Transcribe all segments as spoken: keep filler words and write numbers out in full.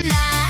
одна.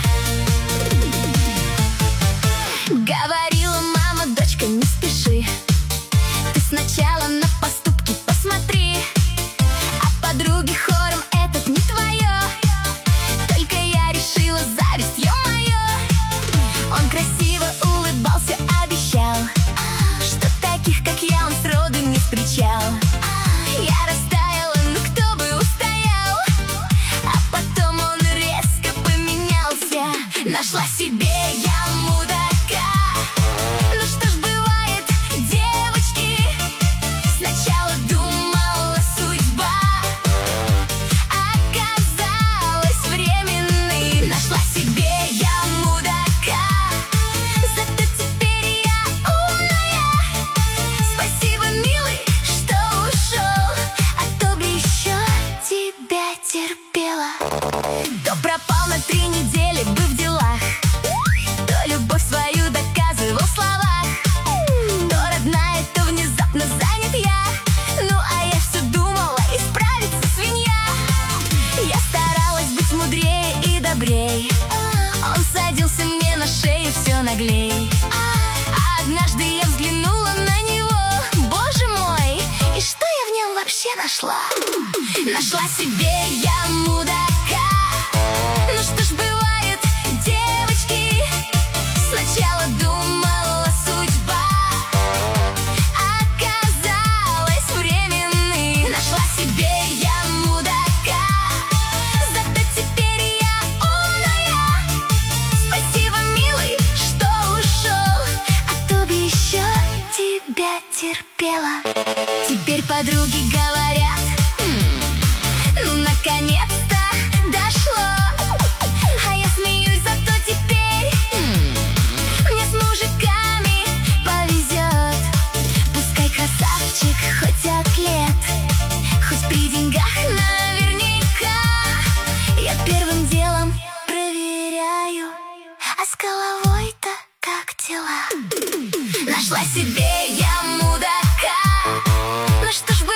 Говорила мама: дочка, не спеши, ты сначала на поступки посмотри. А подруги хором: этот не твое. Только я решила: зависть, ё-моё. Он красиво улыбался, обещал, что таких, как я, он сроду не встречал. Я растаяла, ну кто бы устоял. А потом он резко поменялся. Нашла себе я мудака. Ну что ж бывает, девочки, сначала думала судьба, оказалась временной. Нашла себе я мудака, зато теперь я умная. Спасибо, милый, что ушел, а то бы еще тебя терпела. То пропал на три недели, бы в делах, то любовь свою доказывал в словах, то родная, то внезапно занят я. Ну а я все думала, исправится свинья. Я старалась быть мудрее и добрей, он садился мне на шею все наглей. А однажды я взглянула на него, боже мой, и что я в нем вообще нашла? Нашла себе я мудака. Ну что ж бывает, девочки, сначала думала судьба, оказалась временной. Нашла себе я мудака, зато теперь я умная. Спасибо, милый, что ушел, а то бы еще тебя терпела. Теперь подруги говорят: «М, ну наконец-то дошло». А я смеюсь, зато теперь м, мне с мужиками повезет. Пускай красавчик хоть атлет, хоть при деньгах наверняка. Я первым делом проверяю, а с головой-то как дела? Нашла себе я мудака. Ну что ж